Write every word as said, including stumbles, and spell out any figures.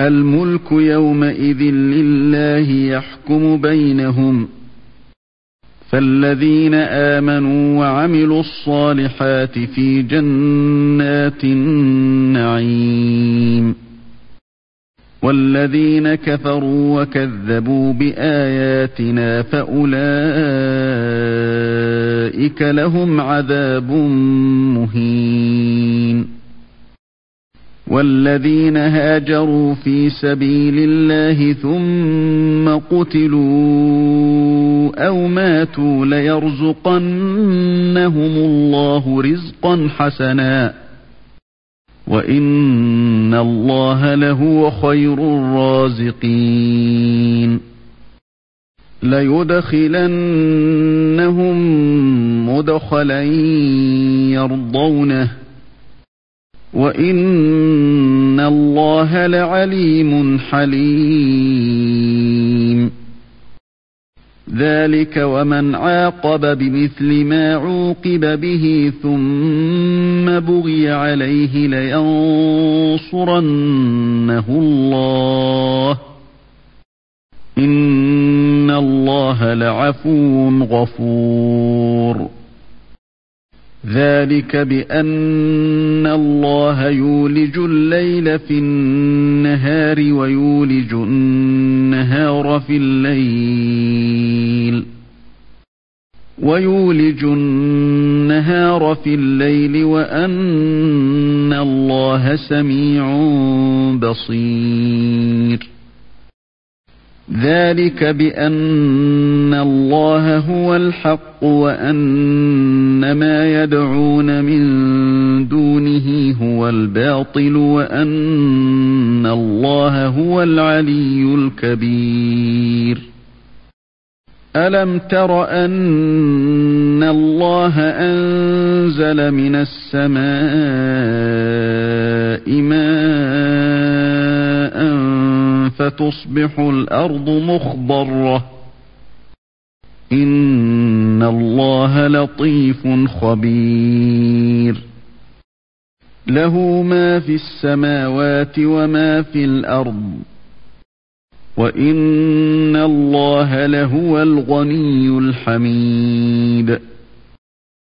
الملك يومئذ لله يحكم بينهم فالذين آمنوا وعملوا الصالحات في جنات النعيم والذين كفروا وكذبوا بآياتنا فأولئك لهم عذاب مهين والذين هاجروا في سبيل الله ثم قتلوا أو ماتوا ليرزقنهم الله رزقا حسنا وإن الله لهو خير الرازقين ليدخلنهم مدخلا يرضونه وَإِنَّ اللَّهَ لَعَلِيمٌ حَلِيمٌ ذَلِكَ وَمَنْ عَاقَبَ بِمِثْلِ مَا عُوقِبَ بِهِ ثُمَّ بُغِيَ عَلَيْهِ لَيَنصُرَنَّهُ اللَّهُ إِنَّ اللَّهَ لَعَفُوٌّ غَفُورٌ ذلك بأن الله يولج الليل في النهار ويولج النهار في الليل ويولج النهار في الليل وأن الله سميع بصير ذلك بأن الله هو الحق وأن ما يدعون من دونه هو الباطل وأن الله هو العلي الكبير ألم تر أن الله أنزل من السماء ماء فتصبح الأرض مخضرة إن الله لطيف خبير له ما في السماوات وما في الأرض وإن الله لهو الغني الحميد